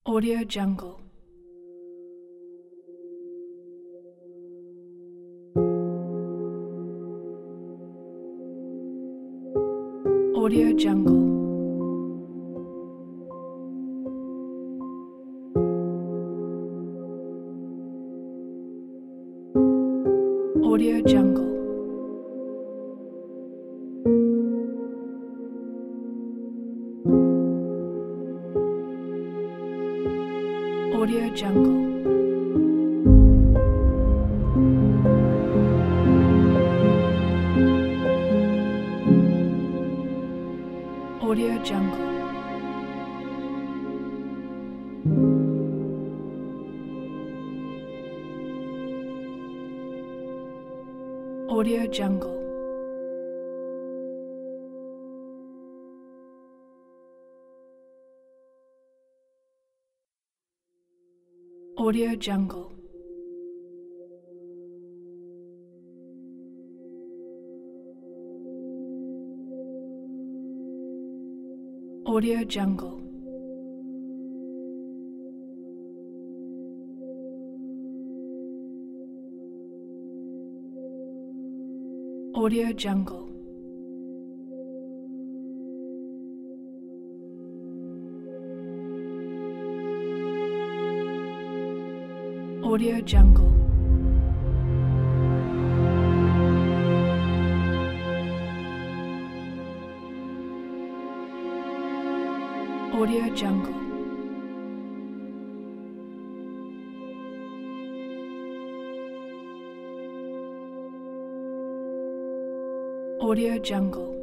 Audio Jungle. Audio Jungle. Audio Jungle. Audio Jungle. Audio Jungle. Audio Jungle. Audio Jungle. Audio Jungle. Audio Jungle. Audio Jungle. Audio Jungle. Audio Jungle.